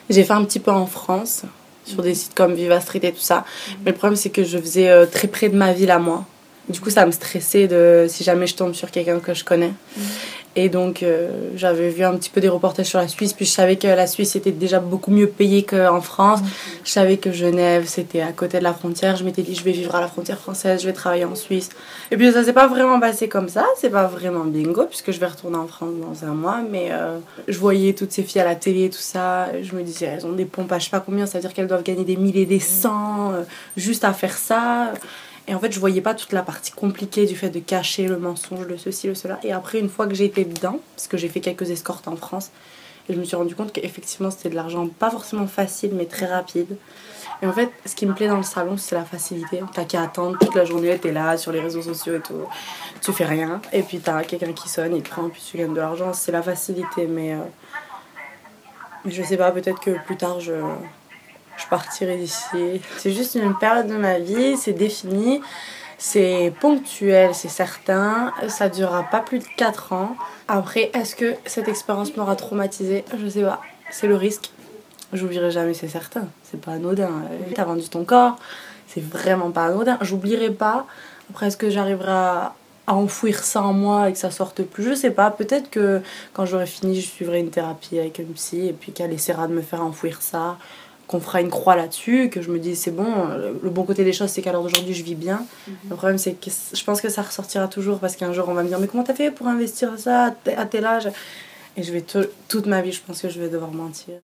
J'ai fait un petit peu en France, sur des sites comme Viva Street et tout ça. Mais le problème, c'est que je faisais très près de ma ville à moi. Du coup, ça me stressait si jamais je tombe sur quelqu'un que je connais. Et donc, j'avais vu un petit peu des reportages sur la Suisse, puis je savais que la Suisse était déjà beaucoup mieux payée qu'en France. Je savais que Genève, c'était à côté de la frontière. Je m'étais dit, je vais vivre à la frontière française, je vais travailler en Suisse. Et puis, ça s'est pas vraiment passé comme ça. C'est pas vraiment bingo, puisque je vais retourner en France dans un mois. Mais je voyais toutes ces filles à la télé, tout ça. Je me disais, elles ont des pompes à je sais pas combien. Ça veut dire qu'elles doivent gagner des milliers et des cents juste à faire ça. Et en fait, je voyais pas toute la partie compliquée du fait de cacher le mensonge, le ceci, le cela. Et après, une fois que j'ai été dedans, parce que j'ai fait quelques escortes en France, et je me suis rendu compte qu'effectivement, c'était de l'argent pas forcément facile, mais très rapide. Et en fait, ce qui me plaît dans le salon, c'est la facilité. T'as qu'à attendre toute la journée, t'es là sur les réseaux sociaux et tout. Tu fais rien. Et puis t'as quelqu'un qui sonne, il te prend, puis tu gagnes de l'argent. C'est la facilité, mais je sais pas, peut-être que plus tard, je partirai d'ici. C'est juste une période de ma vie, c'est défini, c'est ponctuel, c'est certain. Ça durera pas plus de 4 ans. Après, est-ce que cette expérience m'aura traumatisée? Je sais pas. C'est le risque. J'oublierai jamais, c'est certain. C'est pas anodin. T'as vendu ton corps, c'est vraiment pas anodin. J'oublierai pas. Après, est-ce que j'arriverai à enfouir ça en moi et que ça sorte plus? Je sais pas. Peut-être que quand j'aurai fini, je suivrai une thérapie avec une psy et puis qu'elle essaiera de me faire enfouir ça, qu'on fera une croix là-dessus, que je me dise c'est bon, le bon côté des choses c'est qu'à l'heure d'aujourd'hui je vis bien. Le problème c'est que je pense que ça ressortira toujours parce qu'un jour on va me dire mais comment t'as fait pour investir ça à tel âge? Et je vais toute ma vie je pense que je vais devoir mentir.